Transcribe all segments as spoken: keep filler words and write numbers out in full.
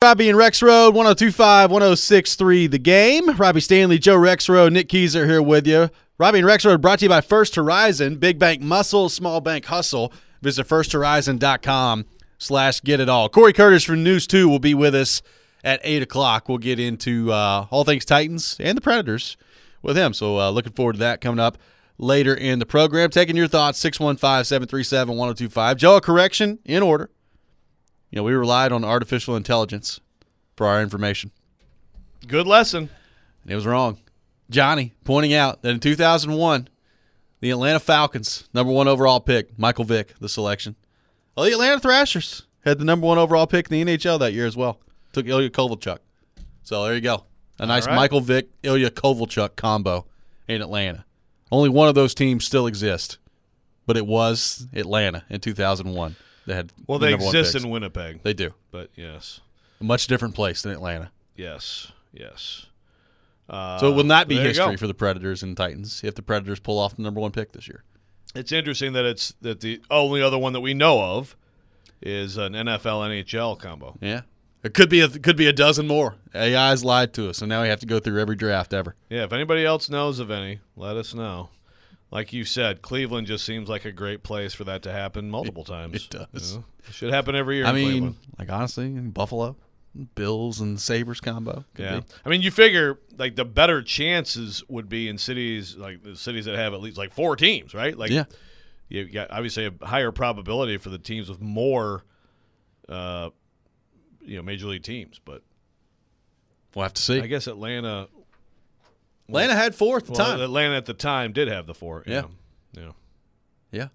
Robbie and Rex Road, one oh two five, one oh six three The Game. Robbie Stanley, Joe Rex Road, Nick Keyser here with you. Robbie and Rex Road brought to you by First Horizon, big bank muscle, small bank hustle. Visit first horizon dot com slash get it all. Corey Curtis from News two will be with us at eight o'clock. We'll get into uh, all things Titans and the Predators with him. So uh, looking forward to that coming up later in the program. Taking your thoughts, six one five, seven three seven, one oh two five. Joe, a correction in order. You know, we relied on artificial intelligence for our information. Good lesson. And it was wrong. Johnny pointing out that in two thousand one, the Atlanta Falcons, number one overall pick, Michael Vick, the selection. Well, the Atlanta Thrashers had the number one overall pick in the N H L that year as well. Took Ilya Kovalchuk. So there you go. A nice right. Michael Vick, Ilya Kovalchuk combo in Atlanta. Only one of those teams still exists, but it was Atlanta in two thousand one. They had well, the they exist in Winnipeg. They do. But, yes. A much different place than Atlanta. Yes, yes. Uh, so it will not be history for the Predators and Titans if the Predators pull off the number one pick this year. It's interesting that it's that the only other one that we know of is an N F L N H L combo. Yeah. It could be a could be a dozen more. A I's lied to us, and now we have to go through every draft ever. Yeah, if anybody else knows of any, let us know. Like you said, Cleveland just seems like a great place for that to happen multiple times. It does. You know? It should happen every year I in mean, Cleveland. like honestly, Buffalo, Bills and Sabres combo. Could yeah. be. I mean, you figure like the better chances would be in cities like the cities that have at least like four teams, right? Like yeah. You got obviously a higher probability for the teams with more uh, you know, major league teams, but we'll have to see. I guess Atlanta Atlanta had four at the well, time. Atlanta at the time did have the four. Yeah. Yeah. Yeah. Yeah.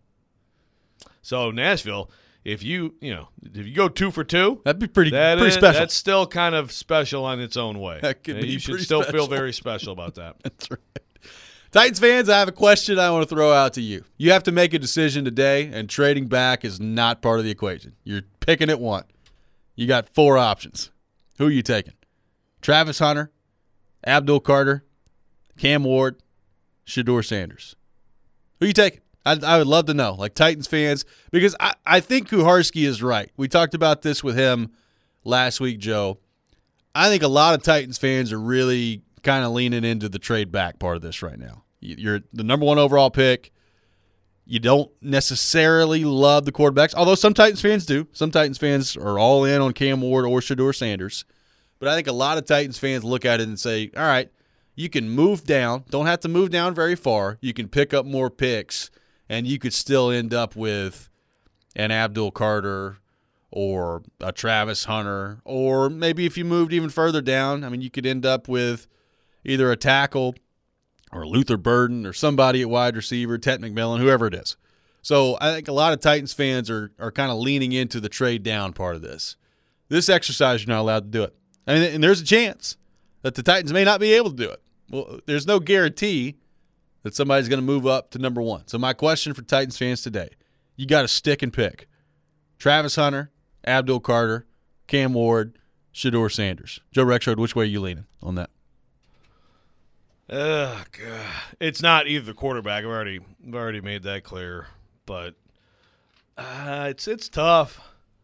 So Nashville, if you you know if you go two for two, that'd be pretty that pretty is, special. That's still kind of special on its own way. That could and be you should pretty still special. feel very special about that. That's right. Titans fans, I have a question I want to throw out to you. You have to make a decision today, and trading back is not part of the equation. You're picking at one. You got four options. Who are you taking? Travis Hunter, Abdul Carter, Cam Ward, Shedeur Sanders. Who are you taking? I, I would love to know, like Titans fans, because I, I think Kuharski is right. We talked about this with him last week, Joe. I think a lot of Titans fans are really kind of leaning into the trade back part of this right now. You're the number one overall pick. You don't necessarily love the quarterbacks, although some Titans fans do. Some Titans fans are all in on Cam Ward or Shedeur Sanders. But I think a lot of Titans fans look at it and say, all right, you can move down. Don't have to move down very far. You can pick up more picks, and you could still end up with an Abdul Carter or a Travis Hunter, or maybe if you moved even further down, I mean, you could end up with either a tackle or Luther Burden or somebody at wide receiver, Ted McMillan, whoever it is. So I think a lot of Titans fans are are kind of leaning into the trade down part of this. This exercise, you're not allowed to do it. I mean, and there's a chance that the Titans may not be able to do it. Well, there's no guarantee that somebody's going to move up to number one. So my question for Titans fans today, you got to stick and pick. Travis Hunter, Abdul Carter, Cam Ward, Shedeur Sanders. Joe Rexrode, which way are you leaning on that? Ugh, God. It's not either the quarterback. I've already, I've already made that clear. But uh, it's it's tough.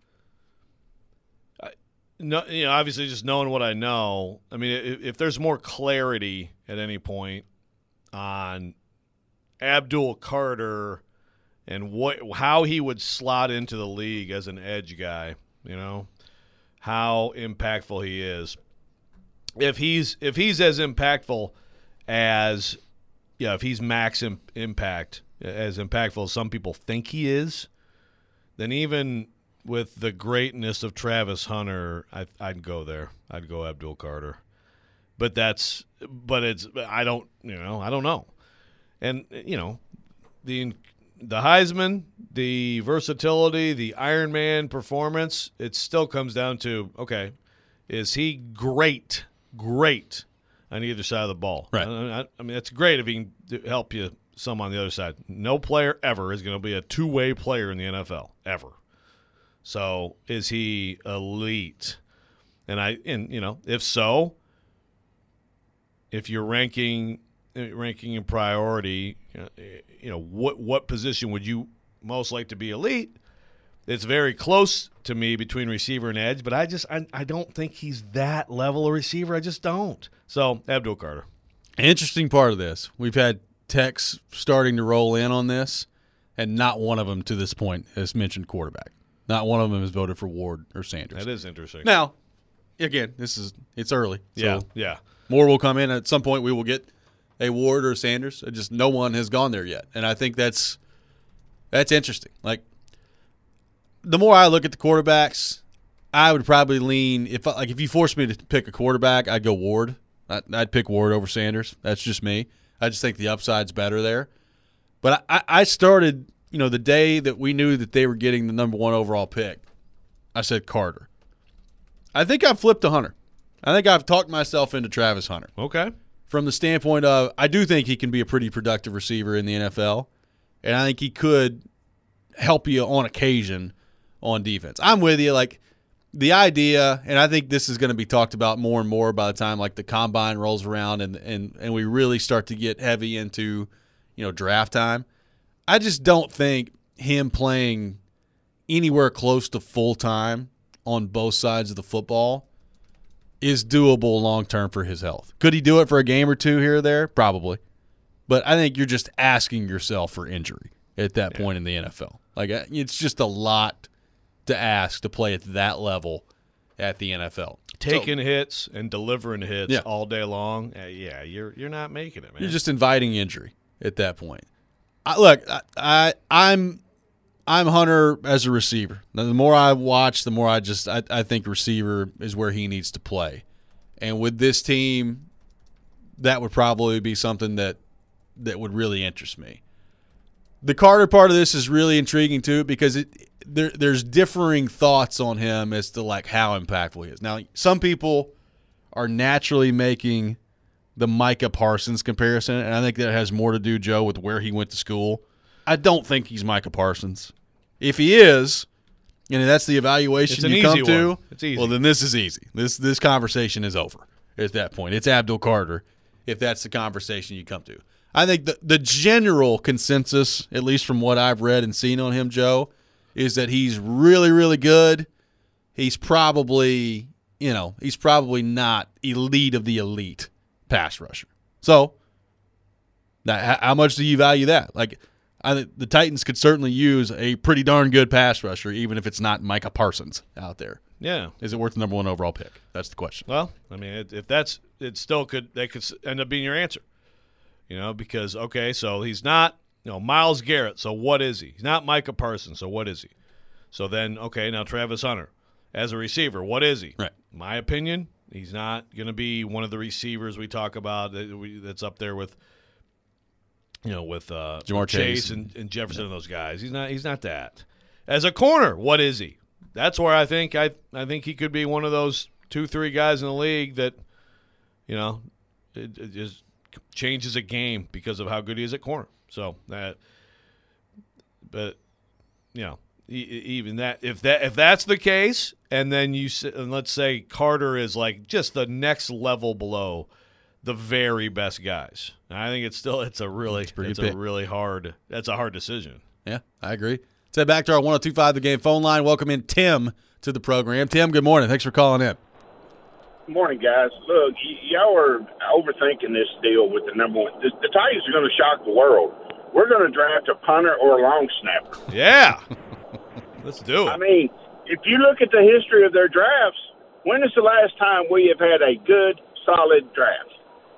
I, no, you know, obviously, just knowing what I know. I mean, if, if there's more clarity at any point on Abdul Carter and what how he would slot into the league as an edge guy, you know, how impactful he is. If he's if he's as impactful as, yeah, if he's max im- impact, as impactful as some people think he is, then even with the greatness of Travis Hunter, I, I'd go there. I'd go Abdul Carter. But that's, but it's, I don't, you know, I don't know. And, you know, the the Heisman, the versatility, the Iron Man performance, it still comes down to, okay, is he great, great on either side of the ball? Right. I, I mean, that's great if he can help you some on the other side. No player ever is going to be a two-way player in the N F L, ever. So is he elite? And, I, and you know, if so, if you're ranking ranking in priority, you know, what what position would you most like to be elite? it's very close to me between receiver and edge, but I just I, I don't think he's that level of receiver. I just don't. So, Abdul Carter. Interesting part of this. We've had texts starting to roll in on this, and not one of them to this point has mentioned quarterback. Not one of them has voted for Ward or Sanders. That is interesting. Now, again, this is it's early. So yeah, yeah. More will come in. At some point, we will get a Ward or Sanders. Just no one has gone there yet, and I think that's that's interesting. Like, the more I look at the quarterbacks, I would probably lean if like if you forced me to pick a quarterback, I'd go Ward. I'd, I'd pick Ward over Sanders. That's just me. I just think the upside's better there. But I, I started, you know, the day that we knew that they were getting the number one overall pick, I said Carter. I think I've flipped to Hunter. I think I've talked myself into Travis Hunter. Okay. From the standpoint of, I do think he can be a pretty productive receiver in the N F L, and I think he could help you on occasion on defense. I'm with you. Like, the idea, and I think this is going to be talked about more and more by the time like the combine rolls around and and and we really start to get heavy into, you know, draft time. I just don't think him playing anywhere close to full time on both sides of the football is doable long term for his health. Could he do it for a game or two here or there? Probably. But I think you're just asking yourself for injury at that yeah. point in the N F L. Like, it's just a lot to ask to play at that level at the N F L. Taking so, hits and delivering hits yeah. all day long, uh, yeah, you're you're not making it, man. You're just inviting injury at that point. I, look, I, I I'm I'm Hunter as a receiver. Now, the more I watch, the more I just I, I think receiver is where he needs to play. And with this team, that would probably be something that that would really interest me. The Carter part of this is really intriguing too, because it there there's differing thoughts on him as to like how impactful he is. Now, some people are naturally making the Micah Parsons comparison, and I think that has more to do, Joe, with where he went to school. I don't think he's Micah Parsons. If he is, and that's the evaluation it's you an come easy to, one. It's easy. well, then this is easy. This this conversation is over at that point. It's Abdul Carter if that's the conversation you come to. I think the, the general consensus, at least from what I've read and seen on him, Joe, is that he's really, really good. He's probably, you know, he's probably not elite of the elite pass rusher. So, now, how much do you value that? Like, I think the Titans could certainly use a pretty darn good pass rusher, even if it's not Micah Parsons out there. Yeah. Is it worth the number one overall pick? That's the question. Well, I mean, if that's – it still could – that could end up being your answer. You know, because, okay, so he's not, you know, Myles Garrett, so what is he? He's not Micah Parsons, so what is he? So then, okay, now Travis Hunter. As a receiver, what is he? Right. My opinion, he's not going to be one of the receivers we talk about that we, that's up there with, you know, with uh, Jamar Chase, Chase and, and Jefferson and those guys. He's not. He's not that. As a corner, what is he? That's where I think I I think he could be one of those two, three guys in the league that, you know, it, it just changes a game because of how good he is at corner. So that, but you know, even that if that if that's the case, and then you and let's say Carter is like just the next level below the very best guys. I think it's still it's a really it's, it's a really hard that's a hard decision. Yeah, I agree. Let's head back to our one oh two point five The Game phone line. Welcome in Tim to the program. Tim, good morning. Thanks for calling in. Good morning, guys. Look, y- y'all are overthinking this deal with the number one. The, the Titans are going to shock the world. We're going to draft a punter or a long snapper. Yeah. Let's do it. I mean, if you look at the history of their drafts, when is the last time we have had a good, solid draft?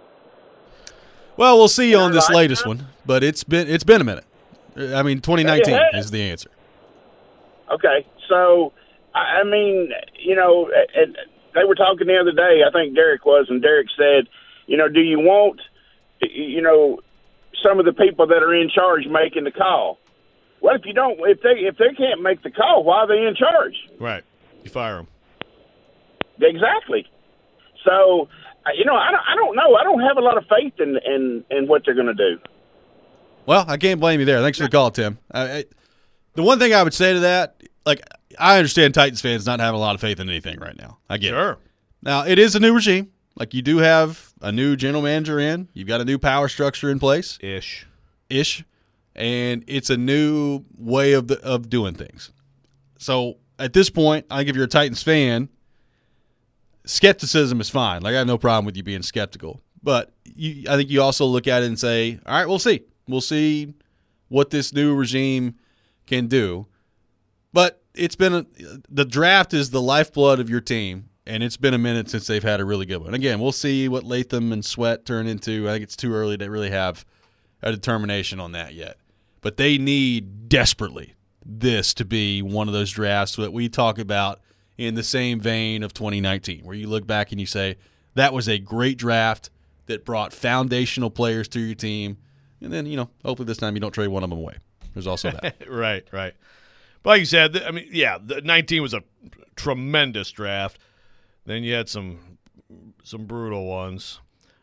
Well, we'll see on this lifetime? latest one, but it's been it's been a minute. I mean, twenty nineteen is the answer. Okay, so I I mean, you know, and they were talking the other day. I think Derek was, and Derek said, you know, do you want, you know, some of the people that are in charge making the call? Well, if you don't, if they if they can't make the call, why are they in charge? Right, you fire them. Exactly. So, you know, I don't, I don't know. I don't have a lot of faith in in, in what they're going to do. Well, I can't blame you there. Thanks for the call, Tim. I, I, the one thing I would say to that, like, I understand Titans fans not having a lot of faith in anything right now. I get sure. it. Now, it is a new regime. Like, you do have a new general manager in. You've got a new power structure in place. Ish. Ish. And it's a new way of the, of doing things. So at this point, I think if you're a Titans fan, skepticism is fine. Like I have no problem with you being skeptical. But you, I think you also look at it and say, all right, we'll see. We'll see what this new regime can do. But it's been a, the draft is the lifeblood of your team, and it's been a minute since they've had a really good one. Again, we'll see what Latham and Sweat turn into. I think it's too early to really have a determination on that yet. But they need desperately this to be one of those drafts that we talk about in the same vein of twenty nineteen, where you look back and you say, that was a great draft that brought foundational players to your team. And then, you know, hopefully this time you don't trade one of them away. There's also that. right, right. But like you said, I mean, yeah, the nineteen was a tremendous draft. Then you had some some brutal ones.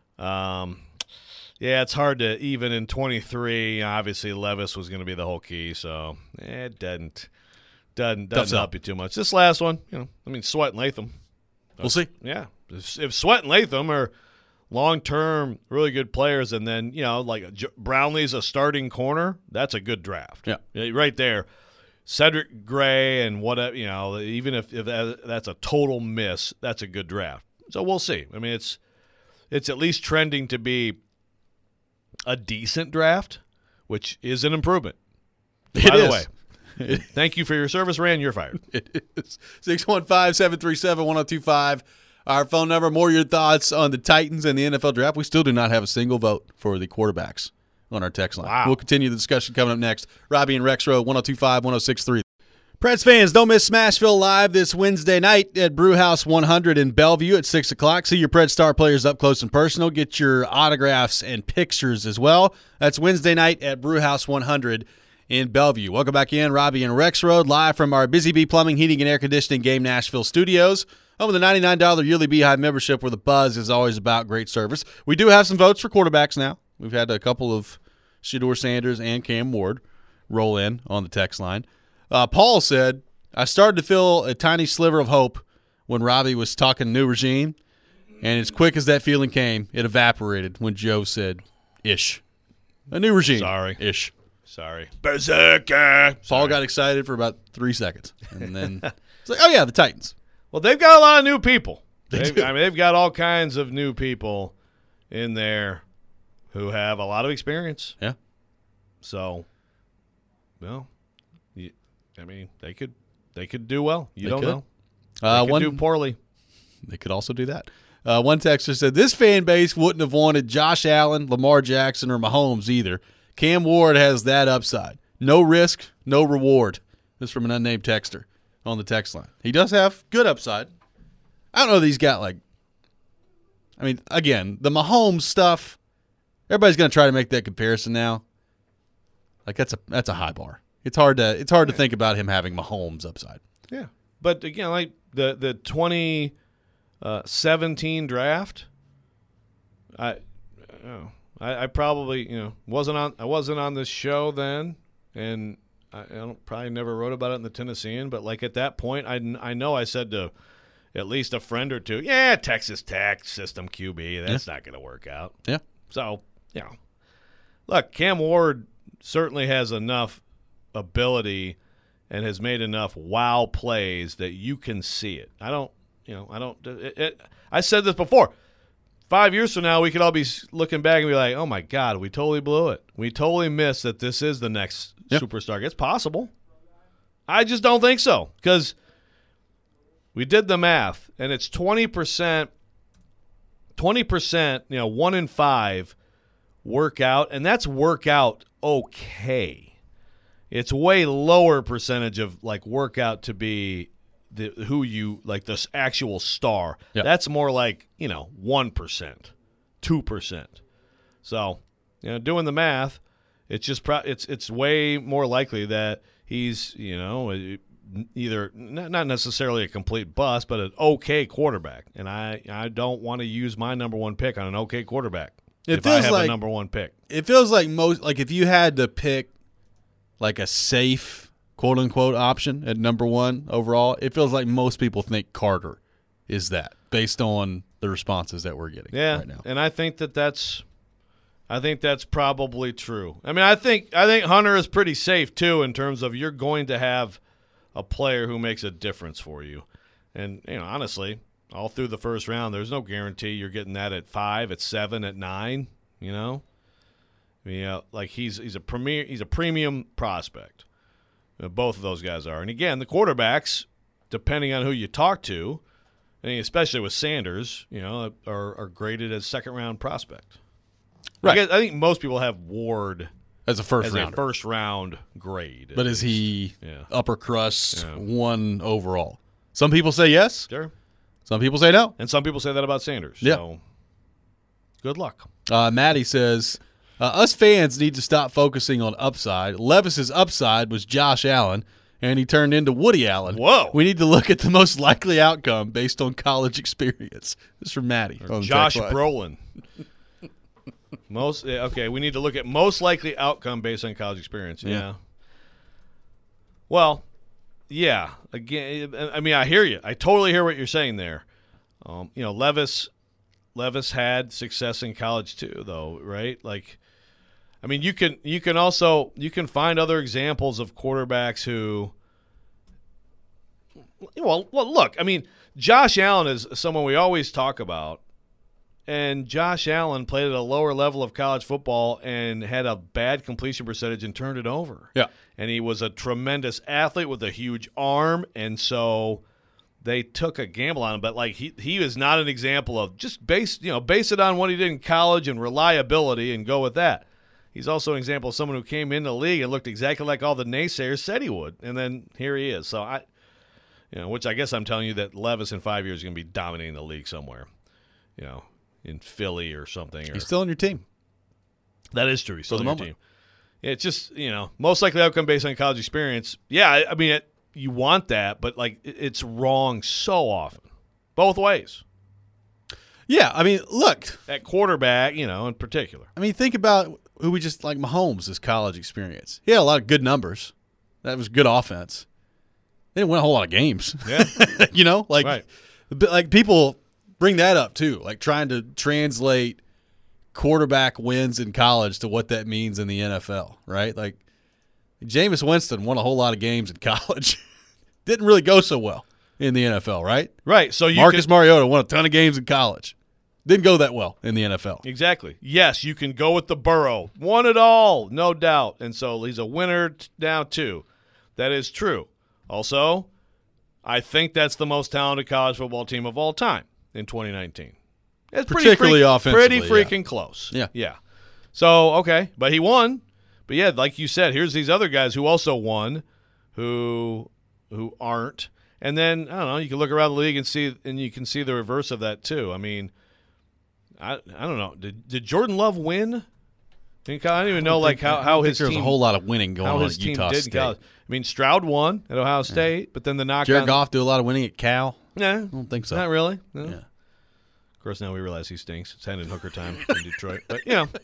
Um, yeah, it's hard to even in twenty-three. Obviously, Levis was going to be the whole key, so eh, it doesn't doesn't doesn't help you too much. This last one, you know, I mean, Sweat and Latham. We'll see. Yeah, if, if Sweat and Latham are long-term, really good players, and then you know, like Brownlee's a starting corner, that's a good draft. Yeah, right there. Cedric Gray and whatever, you know, even if, if that's a total miss, that's a good draft. So we'll see. I mean, it's it's at least trending to be a decent draft, which is an improvement. By it the is. way, thank you for your service, Rand. You're fired. It is. six one five, seven three seven, one oh two five. Our phone number. More your thoughts on the Titans and the N F L draft. We still do not have a single vote for the quarterbacks on our text line. Wow. We'll continue the discussion coming up next. Robbie and Rex Road, one oh two five, one oh six three. Preds fans, don't miss Smashville Live this Wednesday night at Brewhouse one hundred in Bellevue at six o'clock. See your Pred star players up close and personal. Get your autographs and pictures as well. That's Wednesday night at Brewhouse one hundred in Bellevue. Welcome back in. Robbie and Rex Road, live from our Busy Bee Plumbing, Heating, and Air Conditioning Game Nashville studios. Home of the ninety-nine dollars yearly Beehive membership, where the buzz is always about great service. We do have some votes for quarterbacks now. We've had a couple of Shedeur Sanders and Cam Ward roll in on the text line. Uh, Paul said, I started to feel a tiny sliver of hope when Robbie was talking new regime, and as quick as that feeling came, it evaporated when Joe said, ish. A new regime. Sorry. Ish. Sorry. Berserker. Paul Sorry. got excited for about three seconds, and then it's like, oh, yeah, the Titans. Well, they've got a lot of new people. They They've, do. I mean, they've got all kinds of new people in there who have a lot of experience. Yeah. So, well, you, I mean, they could they could do well. You They don't could. know. They Uh, could one, do poorly. They could also do that. Uh, one texter said, this fan base wouldn't have wanted Josh Allen, Lamar Jackson, or Mahomes either. Cam Ward has that upside. No risk, no reward. This is from an unnamed texter on the text line. He does have good upside. I don't know that he's got, like, I mean, again, the Mahomes stuff, everybody's going to try to make that comparison now. Like, that's a that's a high bar. It's hard to it's hard to think about him having Mahomes upside. Yeah. But, again, like the, the twenty seventeen draft, I, oh, I I probably, you know, wasn't on I wasn't on this show then, and I, I don't, probably never wrote about it in the Tennessean, but, like, at that point, I, I know I said to at least a friend or two, yeah, Texas Tech system Q B, that's yeah. not going to work out. Yeah. So, you know, look, Cam Ward certainly has enough ability and has made enough wow plays that you can see it. I don't, you know, I don't, it, it, I said this before. Five years from now, we could all be looking back and be like, oh, my God, we totally blew it. We totally missed that this is the next yep. superstar. It's possible. I just don't think so, because we did the math, and it's twenty percent, twenty percent, you know, one in five work out, and that's work out okay. It's way lower percentage of, like, workout to be the who you, like, this actual star. Yep. That's more like, you know, one percent, two percent. So, you know, doing the math, it's just pro- it's it's way more likely that he's, you know, either not necessarily a complete bust, but an okay quarterback. And I, I don't want to use my number one pick on an okay quarterback It if I feels have like- a number one pick. It feels like most like if you had to pick like a safe quote unquote option at number one overall, it feels like most people think Carter is that based on the responses that we're getting Yeah, right now. and I think that that's, I think that's probably true. I mean, I think I think Hunter is pretty safe too in terms of you're going to have a player who makes a difference for you. And, you know, honestly, all through the first round, there's no guarantee you're getting that at five, at seven, at nine, you know? I mean, uh, like he's he's a premier he's a premium prospect. Uh, both of those guys are. And again, the quarterbacks, depending on who you talk to, and especially with Sanders, you know, are, are graded as second round prospect. Right. I, guess, I think most people have Ward as a first as rounder. a first round grade. But is he Yeah. upper crust Yeah. one overall? Some people say yes. Sure. Some people say no. And some people say that about Sanders. Yeah. So good luck. Uh, Maddie says, uh, us fans need to stop focusing on upside. Levis's upside was Josh Allen, and he turned into Woody Allen. Whoa. We need to look at the most likely outcome based on college experience. This is from Maddie. on the Josh text line. Brolin. Most yeah, okay, we need to look at most likely outcome based on college experience. Yeah. Yeah. Well, yeah. Again, I mean, I hear you. I totally hear what you're saying there. Um, you know, Levis, Levis had success in college too, though, right? Like, I mean, you can you can also you can find other examples of quarterbacks who. Well, well, look. I mean, Josh Allen is someone we always talk about. And Josh Allen played at a lower level of college football and had a bad completion percentage and turned it over. Yeah. And he was a tremendous athlete with a huge arm, and so they took a gamble on him. But like he he is not an example of just base you know base it on what he did in college and reliability and go with that. He's also an example of someone who came into the league and looked exactly like all the naysayers said he would, and then here he is. So I, you know, which I guess I'm telling you that Levis in five years is going to be dominating the league somewhere, you know. In Philly or something. Or, He's still on your team. that is true. He's still For on the your moment. team. It's just, you know, most likely outcome based on college experience. Yeah, I, I mean, it, you want that, but, like, it, it's wrong so often. Both ways. Yeah, I mean, look. At quarterback, you know, in particular. I mean, think about who we just like Mahomes' college experience. He had a lot of good numbers. That was good offense. They didn't win a whole lot of games. Yeah. you know, like, Right. but, like people bring that up too, like trying to translate quarterback wins in college to what that means in the N F L, right? Like Jameis Winston won a whole lot of games in college. Didn't really go so well in the N F L, right? Right. So you Marcus can, Mariota won a ton of games in college. Didn't go that well in the N F L. Exactly. Yes, you can go with the Burrow. Won it all, no doubt. And so he's a winner t- now, too. That is true. Also, I think that's the most talented college football team of all time in twenty nineteen. It's pretty Particularly freak, offensively, Pretty freaking close. Yeah. Yeah. So, okay. But he won. But, yeah, like you said, here's these other guys who also won who who aren't. And then, I don't know, you can look around the league and see and you can see the reverse of that, too. I mean, I I don't know. Did did Jordan Love win? I don't even know like how, how his There's team a whole lot of winning going how on his at team Utah did in State. college. I mean, Stroud won at Ohio State, but then the knock Jared on Goff do a lot of winning at Cal. Nah, I don't think so. not really. No. Yeah. Of course, now we realize he stinks. It's Hendon Hooker time in Detroit, but you know,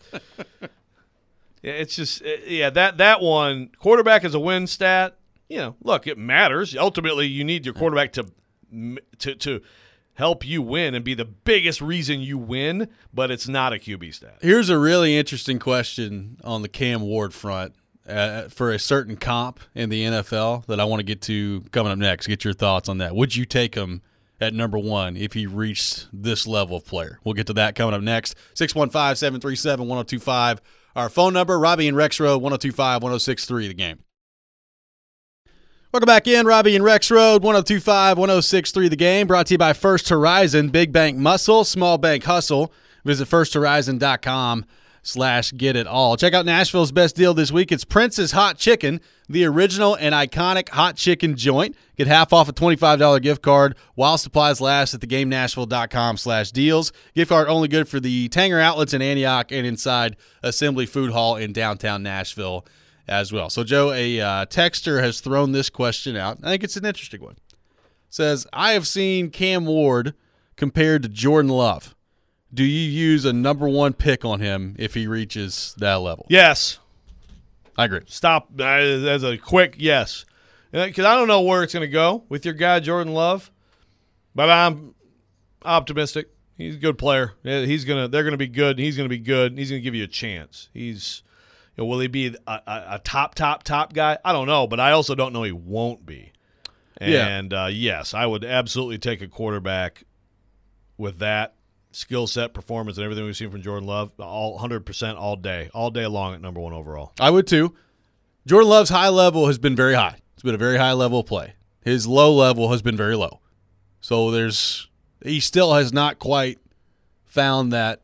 yeah, it's just yeah that that one quarterback is a win stat. You know, look, it matters. Ultimately, you need your quarterback to to to help you win and be the biggest reason you win, but it's not a Q B stat. Here's a really interesting question on the Cam Ward front uh, for a certain comp in the N F L that I want to get to coming up next. Get your thoughts on that. Would you take him at number one if he reached this level of player? We'll get to that coming up next. six one five, seven three seven, one oh two five. Our phone number, Robbie and Rex Road, one oh two five, one oh six three, the game. Welcome back in, Robbie and Rex Road, one oh two five, one oh six three, the game. Brought to you by First Horizon, Big Bank Muscle, Small Bank Hustle. Visit first horizon dot com slash get it all. Check out Nashville's best deal this week. It's Prince's Hot Chicken, the original and iconic hot chicken joint. Get half off a twenty-five dollars gift card while supplies last at the game nashville dot com slash deals. Gift card only good for the Tanger outlets in Antioch and inside Assembly Food Hall in downtown Nashville as well. So, Joe, a uh, texter has thrown this question out. I think it's an interesting one. Says, I have seen Cam Ward compared to Jordan Love. Do you use a number one pick on him if he reaches that level? Yes. I agree. Stop uh, as a quick yes. Because I don't know where it's going to go with your guy, Jordan Love, but I'm optimistic. He's a good player. He's gonna. They're going to be good. He's going to be good. He's going to give you a chance. He's You know, will he be a, a, a top, top, top guy? I don't know, but I also don't know he won't be. And, yeah. uh, yes, I would absolutely take a quarterback with that skill set, performance, and everything we've seen from Jordan Love, all one hundred percent all day, all day long at number one overall. I would too. Jordan Love's high level has been very high. It's been a very high level of play. His low level has been very low. So there's he still has not quite found that,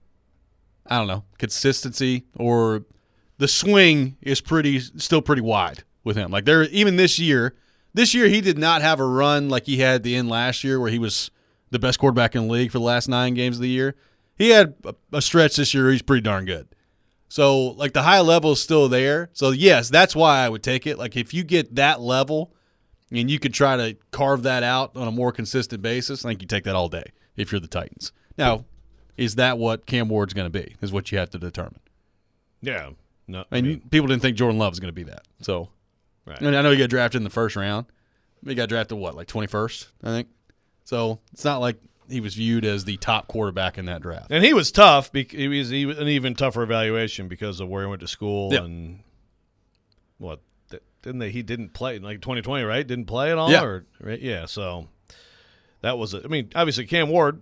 I don't know, consistency, or the swing is pretty still pretty wide with him. Like there, even this year, this year he did not have a run like he had at the end last year where he was the best quarterback in the league for the last nine games of the year. He had a, a stretch this year where he's pretty darn good. So, like, the high level is still there. So, yes, that's why I would take it. Like, if you get that level and you could try to carve that out on a more consistent basis, I think you take that all day if you're the Titans. Now, is that what Cam Ward's going to be is what you have to determine. Yeah. No, I mean, people didn't think Jordan Love was going to be that. So, right. I mean, I know he got drafted in the first round. He got drafted, what, like twenty-first, I think? So, it's not like he was viewed as the top quarterback in that draft. And he was tough. Because he was an even tougher evaluation because of where he went to school. Yep. And what, didn't they? He didn't play, like twenty twenty, right? Didn't play at all? Yeah. Or, right? Yeah, so that was it. I mean, obviously, Cam Ward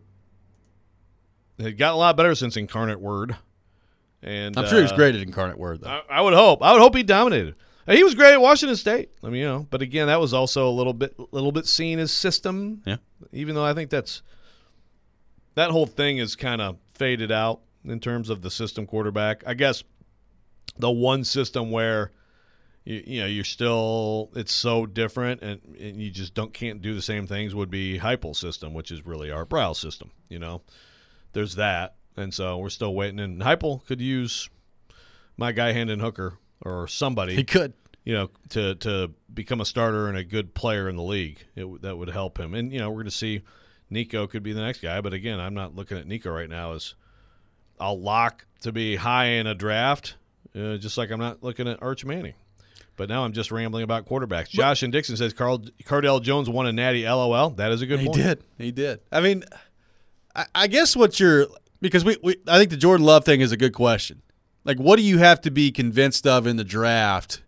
had gotten a lot better since Incarnate Word. And I'm sure he was uh, great at Incarnate Word, though. I, I would hope. I would hope he dominated. He was great at Washington State. I mean, you know, but again, that was also a little bit, little bit seen as system. Yeah. Even though I think that's that whole thing is kind of faded out in terms of the system quarterback. I guess the one system where you, you know you're still it's so different and, and you just don't can't do the same things would be Heupel's system, which is really our Bryles system. You know, there's that, and so we're still waiting. And Heupel could use my guy Hendon Hooker or somebody. He could. You know, to to become a starter and a good player in the league. It, that would help him. And, you know, we're going to see Nico could be the next guy. But, again, I'm not looking at Nico right now as a lock to be high in a draft, uh, just like I'm not looking at Arch Manning. But now I'm just rambling about quarterbacks. Josh and Dixon says Carl, Cardell Jones won a natty, LOL. That is a good he point. He did. He did. I mean, I, I guess what you're – because we, we I think the Jordan Love thing is a good question. Like, what do you have to be convinced of in the draft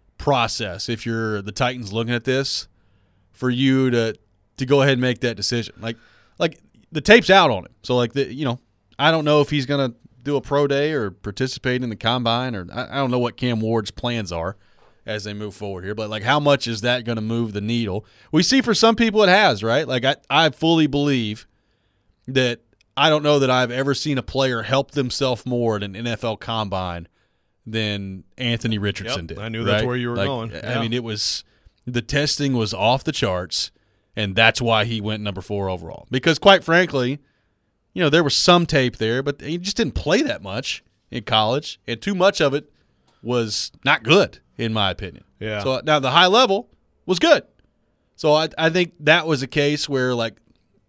process if you're the Titans looking at this for you to to go ahead and make that decision? Like, like the tape's out on him. So, like, the you know, I don't know if he's going to do a pro day or participate in the combine, or I, I don't know what Cam Ward's plans are as they move forward here. But, like, how much is that going to move the needle? We see for some people it has, right? Like, I, I fully believe that I don't know that I've ever seen a player help themselves more at an N F L combine than Anthony Richardson Yep, did. I knew that's right? where you were like, going. I Yeah. mean, it was the testing was off the charts, and that's why he went number four overall. Because, quite frankly, you know, there was some tape there, but he just didn't play that much in college, and too much of it was not good, in my opinion. Yeah. So now the high level was good. So I, I think that was a case where, like,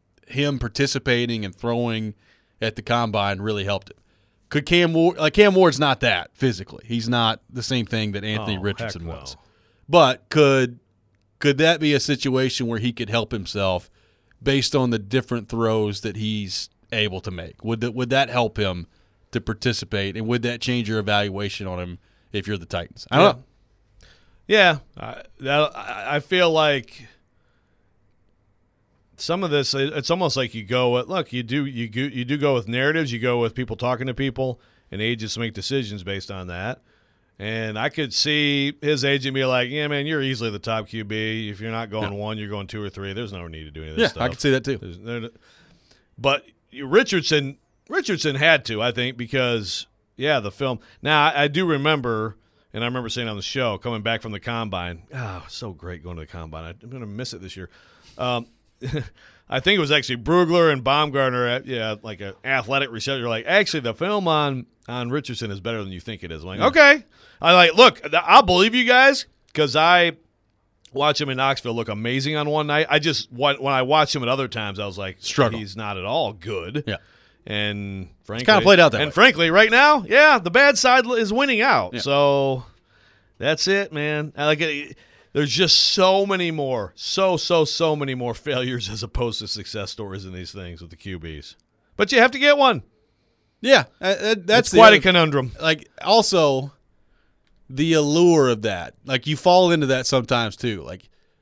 him participating and throwing at the combine really helped him. Could Cam Ward, like Cam Ward's not that physically. He's not the same thing that Anthony Oh, Richardson heck no. was. But could could that be a situation where he could help himself based on the different throws that he's able to make? Would that would that help him to participate, and would that change your evaluation on him if you're the Titans? I don't Yeah. know. Yeah, I, that, I I feel like some of this, it's almost like you go with, look, you do you go, you do go with narratives, you go with people talking to people, and agents make decisions based on that. And I could see his agent be like, yeah, man, you're easily the top Q B. If you're not going Yeah. one, you're going two or three. There's no need to do any of this Yeah, stuff. I could see that too. There's- there- But Richardson Richardson had to, I think, because, yeah, the film. Now, I, I do remember, and I remember saying on the show, coming back from the Combine, oh, so great going to the Combine. I'm going to miss it this year. Um, I think it was actually Brugler and Baumgartner, at, yeah, like an athletic receptor. Like, actually, the film on, on Richardson is better than you think it is. I'm like, Yeah. okay. I like, look, I'll believe you guys because I watch him in Knoxville look amazing on one night. I just, when I watched him at other times, I was like, Struggle. he's not at all good. Yeah. And frankly, kinda played out that And way. frankly, right now, yeah, the bad side is winning out. Yeah. So that's it, man. I like it. There's just so many more, so so so many more failures as opposed to success stories in these things with the Q Bs. But you have to get one. Yeah, uh, uh, that's That's the quite other- a conundrum. Like, also, the allure of that. Like, you fall into that sometimes too. Like,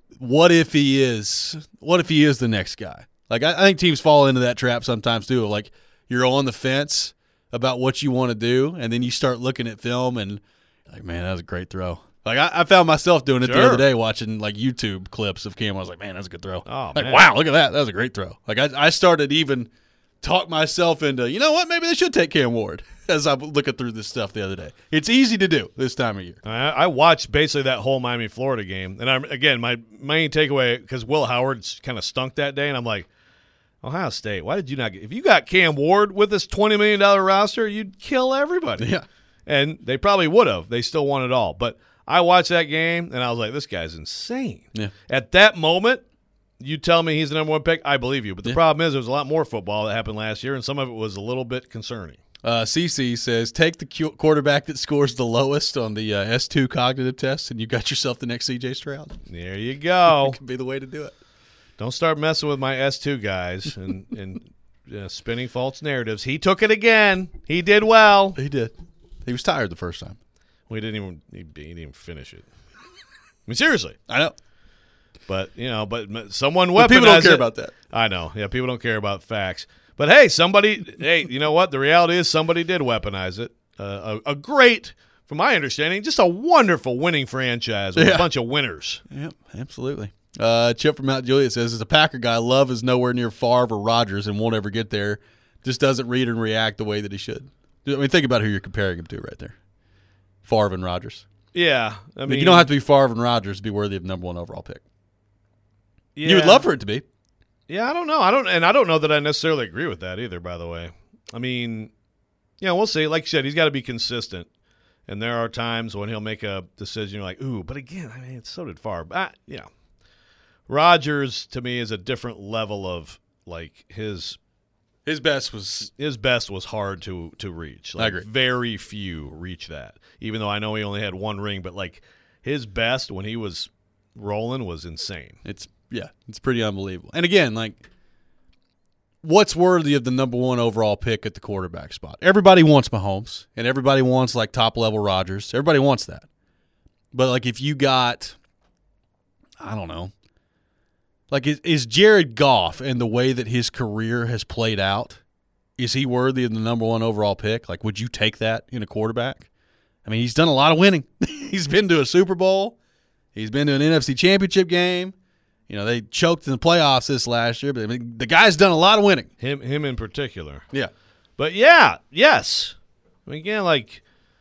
what if he is? What if he is the next guy? Like I, I think teams fall into that trap sometimes too. Like you're on the fence about what you want to do, and then you start looking at film and like, man, that was a great throw. Like I, I found myself doing it Sure. the other day, watching like YouTube clips of Cam. I was like, man, that's a good throw. Oh, like man. wow, look at that. That was a great throw. Like I, I started even talk myself into, you know what? Maybe they should take Cam Ward as I'm looking through this stuff the other day. It's easy to do this time of year. I, I watched basically that whole Miami Florida game, and I'm again my main takeaway because Will Howard kind of stunk that day, and I'm like, Ohio State, why did you not get? If you got Cam Ward with this twenty million dollars roster, you'd kill everybody. Yeah. And they probably would have. They still won it all. But I watched that game, and I was like, this guy's insane. Yeah. At that moment, you tell me he's the number one pick, I believe you. But the Yeah. problem is there was a lot more football that happened last year, and some of it was a little bit concerning. Uh, C C says, take the Q- quarterback that scores the lowest on the uh, S two cognitive test, and you got yourself the next C J Stroud. There you go. Could be the way to do it. Don't start messing with my S two guys and, and uh, spinning false narratives. He took it again. He did well. He did. He was tired the first time. We didn't even he, he didn't even finish it. I mean, seriously. I know. But, you know, but someone weaponized But people don't care it. about that. I know. Yeah, people don't care about facts. But, hey, somebody – hey, you know what? The reality is somebody did weaponize it. Uh, a, a great, from my understanding, just a wonderful winning franchise with Yeah. a bunch of winners. Yep, absolutely. Uh, Chip from Mount Juliet says, as a Packer guy, Love is nowhere near Favre or Rodgers and won't ever get there. Just doesn't read and react the way that he should. I mean, think about who you're comparing him to right there. Favre and Rodgers. Yeah. I mean, Like, you don't have to be Favre and Rodgers to be worthy of number one overall pick. yeah. You would love for it to be. Yeah, I don't know. I don't, and I don't know that I necessarily agree with that either. By the way, I mean, yeah, we'll see. Like you said, he's got to be consistent, and there are times when he'll make a decision. You're like, ooh, but again, I mean, so did Favre. I, you know, Rodgers to me is a different level of like his His best was his best was hard to to reach. Like, I agree. Very few reach that. Even though I know he only had one ring, but like his best when he was rolling was insane. It's yeah, it's pretty unbelievable. And again, like, what's worthy of the number one overall pick at the quarterback spot? Everybody wants Mahomes, and everybody wants like top level Rodgers. Everybody wants that. But like, if you got, I don't know, like is, is Jared Goff and the way that his career has played out, is he worthy of the number one overall pick? Like, would you take that in a quarterback? I mean, he's done a lot of winning. He's been to a Super Bowl. He's been to an N F C Championship game. You know, they choked in the playoffs this last year, but I mean, the guy's done a lot of winning. Him him in particular. Yeah. But yeah, yes. I mean, again, like,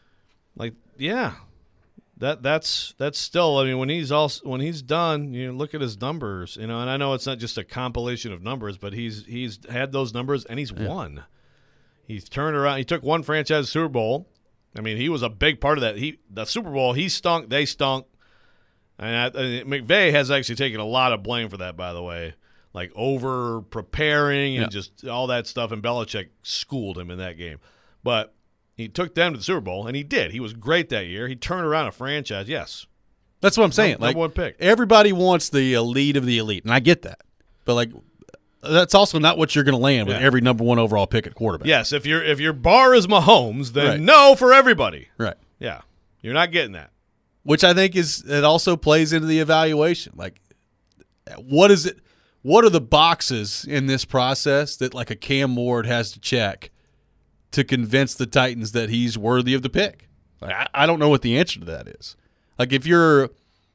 like, yeah, that that's that's still. I mean, when he's all when he's done, you know, look at his numbers. You know, and I know it's not just a compilation of numbers, but he's he's had those numbers and he's yeah. won. He's turned around. He took one franchise Super Bowl. I mean, he was a big part of that. He the Super Bowl. He stunk. They stunk. And I, I, McVay has actually taken a lot of blame for that, by the way, like over preparing and yeah. just all that stuff. And Belichick schooled him in that game. But he took them to the Super Bowl, and he did. He was great that year. He turned around a franchise, yes. That's what I'm saying. Number like, one pick. Everybody wants the elite of the elite, and I get that. But, like, that's also not what you're going to land with yeah. every number one overall pick at quarterback. Yes, if, you're, if your bar is Mahomes, then right. no for everybody. Right. Yeah, you're not getting that. Which I think is it also plays into the evaluation. Like, what is it? What are the boxes in this process that like a Cam Ward has to check to convince the Titans that he's worthy of the pick? Like, I, I don't know what the answer to that is. Like, if you're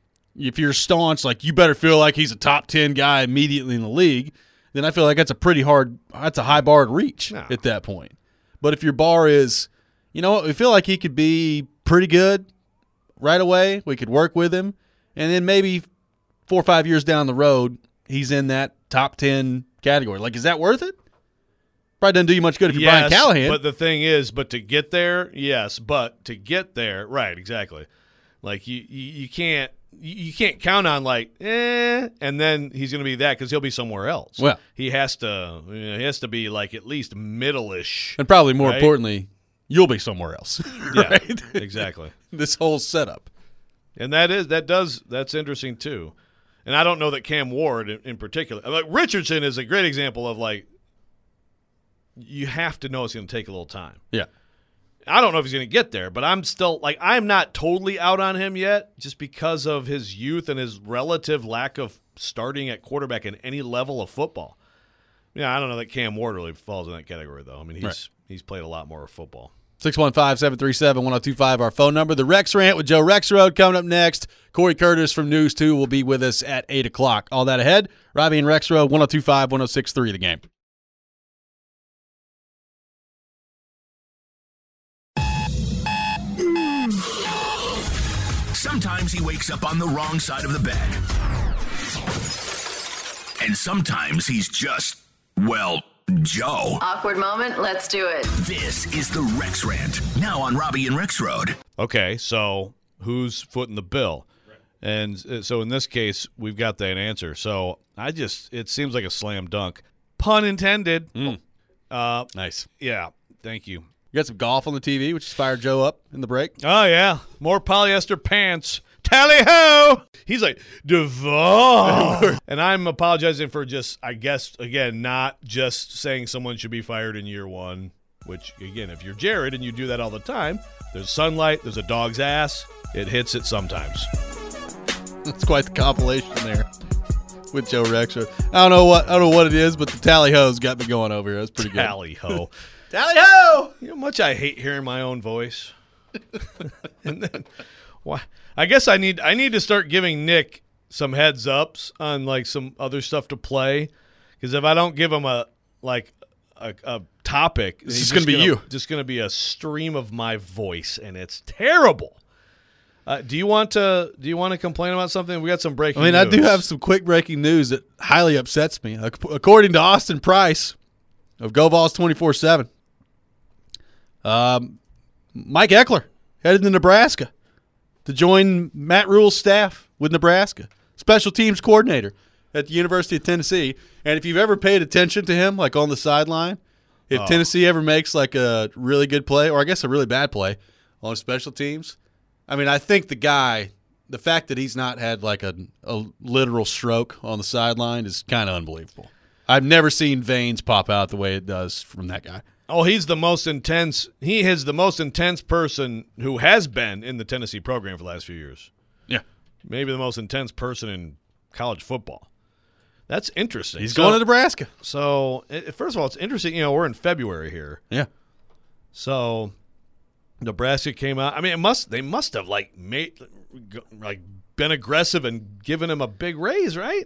if you're staunch, like you better feel like he's a top ten guy immediately in the league, then I feel like that's a pretty hard, that's a high bar to reach no. at that point. But if your bar is, you know what, we feel like he could be pretty good right away, we could work with him, and then maybe four or five years down the road, he's in that top ten category. Like, is that worth it? Probably doesn't do you much good if you're yes, Brian Callahan. But the thing is, but to get there, yes, but to get there, right, exactly. Like, you, you, you can't you can't count on, like, eh, and then he's going to be that because he'll be somewhere else. Well, he has to you know, he has to be, like, at least middle-ish. And probably more right? importantly, you'll be somewhere else. Yeah, right? exactly. This whole setup. And that is that does that's interesting too. And I don't know that Cam Ward in, in particular. Like Richardson is a great example of like you have to know it's going to take a little time. Yeah. I don't know if he's going to get there, but I'm still like I'm not totally out on him yet, just because of his youth and his relative lack of starting at quarterback in any level of football. Yeah, I don't know that Cam Ward really falls in that category, though. I mean, he's right. he's played a lot more football. six one five, seven three seven, one oh two five, our phone number. The Rex Rant with Joe Rexrode coming up next. Corey Curtis from News two will be with us at eight o'clock. All that ahead. Robbie and Rexrode, one oh two five, one oh six three, the game. Sometimes he wakes up on the wrong side of the bed. And sometimes he's just, well, Joe. Awkward moment, let's do it. This is the Rex Rant, now on Robbie and Rexrode. Okay, so who's footing the bill? Right. And so in this case, we've got that answer. So I just, it seems like a slam dunk. Pun intended. Mm. Uh, nice. Yeah, thank you. You got some golf on the T V, which has fired Joe up in the break. Oh, yeah. More polyester pants. Tally-ho! He's like, Duvall. And I'm apologizing for just, I guess, again, not just saying someone should be fired in year one, which, again, if you're Jared and you do that all the time, there's sunlight, there's a dog's ass, it hits it sometimes. That's quite the compilation there with Joe Rexrode. I don't know what I don't know what it is, but the tally-ho's got me going over here. That's pretty good. Tally-ho. Tally-ho! You know how much I hate hearing my own voice. And then, why? I guess I need I need to start giving Nick some heads ups on like some other stuff to play, because if I don't give him a like a, a topic, this he's is going to be gonna, you. Just going to be a stream of my voice, and it's terrible. Uh, do you want to do you want to complain about something? We got some breaking. I mean, news. I do have some quick breaking news that highly upsets me. According to Austin Price of GoVols twenty-four seven, um, Mike Eckler headed to Nebraska to join Matt Rule's staff with Nebraska, special teams coordinator at the University of Tennessee. And if you've ever paid attention to him, like on the sideline, if oh. Tennessee ever makes like a really good play, or I guess a really bad play on special teams, I mean, I think the guy, the fact that he's not had like a, a literal stroke on the sideline is kind of unbelievable. I've never seen veins pop out the way it does from that guy. Oh, he's the most intense. He is the most intense person who has been in the Tennessee program for the last few years. Yeah. Maybe the most intense person in college football. That's interesting. He's so, going to Nebraska. So, it, first of all, it's interesting. You know, we're in February here. Yeah. So, Nebraska came out. I mean, it must. They must have like made, like, been aggressive and given him a big raise, right?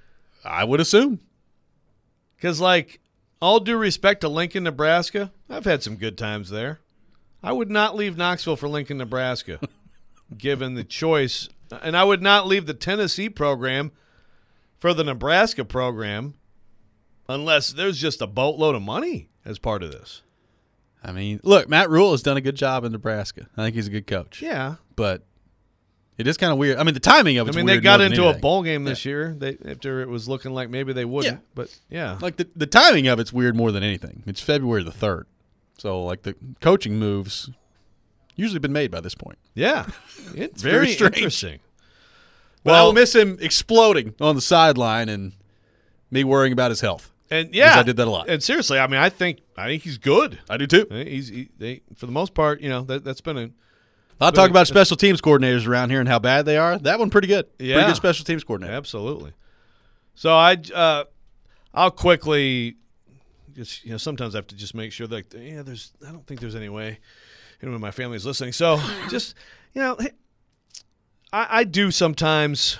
I would assume. Because, like, all due respect to Lincoln, Nebraska, I've had some good times there. I would not leave Knoxville for Lincoln, Nebraska, given the choice. And I would not leave the Tennessee program for the Nebraska program unless there's just a boatload of money as part of this. I mean, look, Matt Rule has done a good job in Nebraska. I think he's a good coach. Yeah. But it is kind of weird. I mean, the timing of it's I mean, weird they got more than into a anything. bowl game this Yeah. year they, after it was looking like maybe they wouldn't. Yeah. But, yeah. Like, the, the timing of it's weird more than anything. It's February the third. So, like, the coaching moves usually been made by this point. Yeah. It's very very strange. interesting. But Well- I will miss him exploding on the sideline and me worrying about his health. And, yeah. I did that a lot. And, seriously, I mean, I think I think he's good. I do, too. He's he, they for the most part, you know, that that's been a I'll talk about special teams coordinators around here and how bad they are. That one pretty good. Yeah. Pretty good special teams coordinator. absolutely. So I uh, I'll quickly just you know sometimes I have to just make sure that yeah there's I don't think there's any way anyone in my family is listening. So just you know I, I do sometimes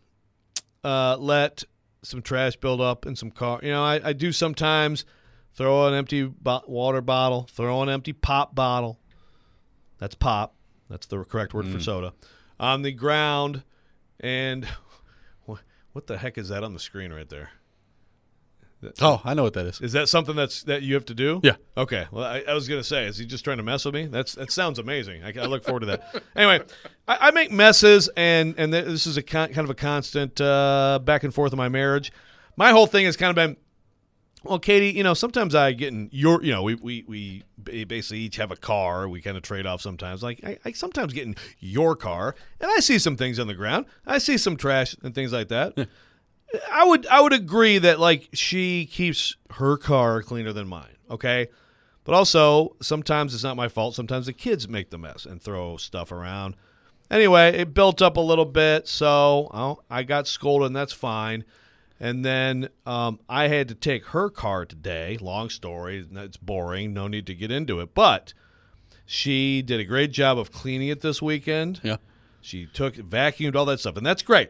uh, let some trash build up in some car. You know I, I do sometimes throw an empty bo- water bottle, throw an empty pop bottle. That's pop. That's the correct word mm. for soda. On the ground, and what the heck is that on the screen right there? That's, Oh, I know what that is. is that something that's that you have to do? Yeah. Okay. Well, I, I was gonna say, is he just trying to mess with me? That's that sounds amazing. I, I look forward to that. Anyway, I, I make messes, and and th- this is a con- kind of a constant uh, back and forth in my marriage. My whole thing has kind of been. Well, Katie, you know, sometimes I get in your, you know, we we, we basically each have a car. We kind of trade off sometimes. Like, I, I sometimes get in your car, and I see some things on the ground. I see some trash and things like that. I would I would agree that, like, she keeps her car cleaner than mine, okay? But also, sometimes it's not my fault. Sometimes the kids make the mess and throw stuff around. Anyway, it built up a little bit, so oh, I got scolded, and that's fine. And then um, I had to take her car today. Long story. It's boring. No need to get into it. But she did a great job of cleaning it this weekend. Yeah. She took, vacuumed, all that stuff, and that's great.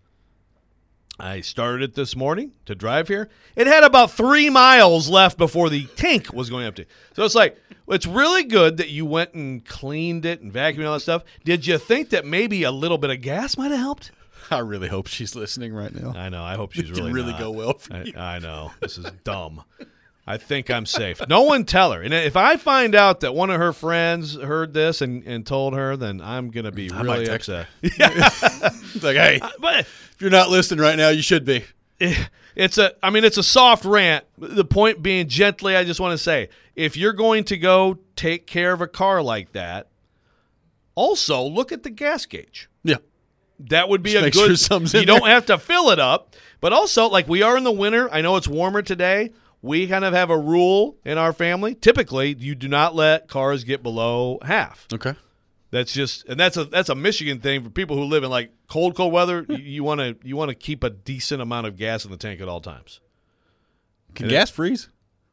I started it this morning to drive here. It had about three miles left before the tank was going empty. So it's like, it's really good that you went and cleaned it and vacuumed all that stuff. Did you think that maybe a little bit of gas might have helped? I really hope she's listening right now. I know. I hope she's It really could really not. go well for I, you. I know. This is dumb. I think I'm safe. No one tell her. And if I find out that one of her friends heard this and, and told her, then I'm going to be I really might text upset. It's like, hey, But if you're not listening right now, you should be. it's a, I mean, it's a soft rant. The point being, gently, I just want to say, if you're going to go take care of a car like that, also look at the gas gauge. Yeah. That would be Just a make good. sure something's you in don't there. have to fill it up, but also like we are in the winter. I know it's warmer today. We kind of have a rule in our family. Typically, you do not let cars get below half. Okay. That's just, and that's a that's a Michigan thing for people who live in like cold, cold weather. You want to you want to keep a decent amount of gas in the tank at all times. Can And gas freeze?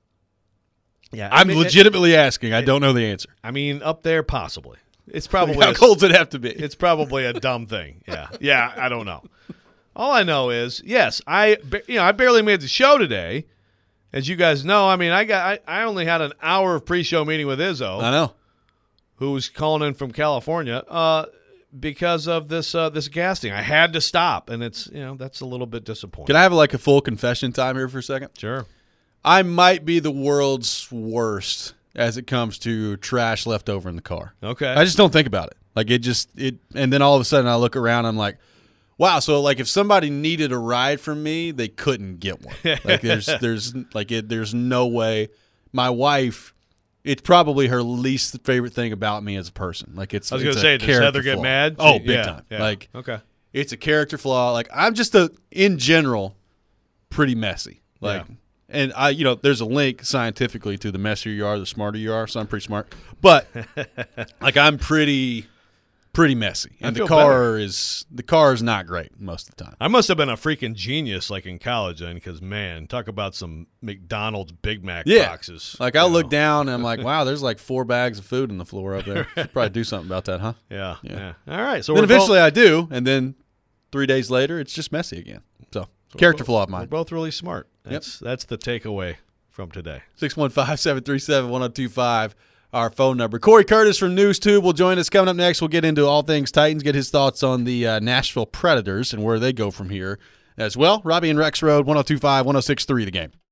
Yeah, I'm I mean, legitimately asking. I don't know the answer. I mean, up there possibly. It's probably How a- cold does it have to be? It's probably a dumb thing. Yeah, yeah. I don't know. All I know is, yes, I ba- you know I barely made the show today, as you guys know. I mean, I got I, I only had an hour of pre-show meeting with Izzo, I know. who's calling in from California, uh, because of this uh, this gas thing. I had to stop, and it's you know that's a little bit disappointing. Can I have like a full confession time here for a second? Sure. I might be the world's worst as it comes to trash left over in the car. Okay. I just don't think about it. Like it just it, and then all of a sudden I look around. I'm like, wow. So like if somebody needed a ride from me, they couldn't get one. Like there's there's like it, there's no way. My wife, it's probably her least favorite thing about me as a person. Like it's I was it's gonna a say, does character Heather get flaw. mad? Oh, She- big yeah, time. yeah. Like Okay. it's a character flaw. Like I'm just a in general pretty messy. Like. Yeah. And I, you know, there's a link scientifically to the messier you are, the smarter you are. So I'm pretty smart, but like I'm pretty, pretty messy. And the feel car is the car is not great most of the time. I must have been a freaking genius, like in college, then, because man, talk about some McDonald's Big Mac Yeah, boxes. like I'll you look know. down and I'm like, wow, there's like four bags of food on the floor up there. Should probably do something about that, huh? Yeah, Yeah. yeah. All right, so Then we're both- eventually I do, and then three days later it's just messy again. So character flaw of We're mine. both really smart. That's that's the takeaway from today. six one five, seven three seven, one oh two five, our phone number. Corey Curtis from NewsTube will join us. Coming up next, we'll get into all things Titans, get his thoughts on the uh, Nashville Predators and where they go from here as well. Robbie and Rex Road, one oh two five, one oh six three, The Game.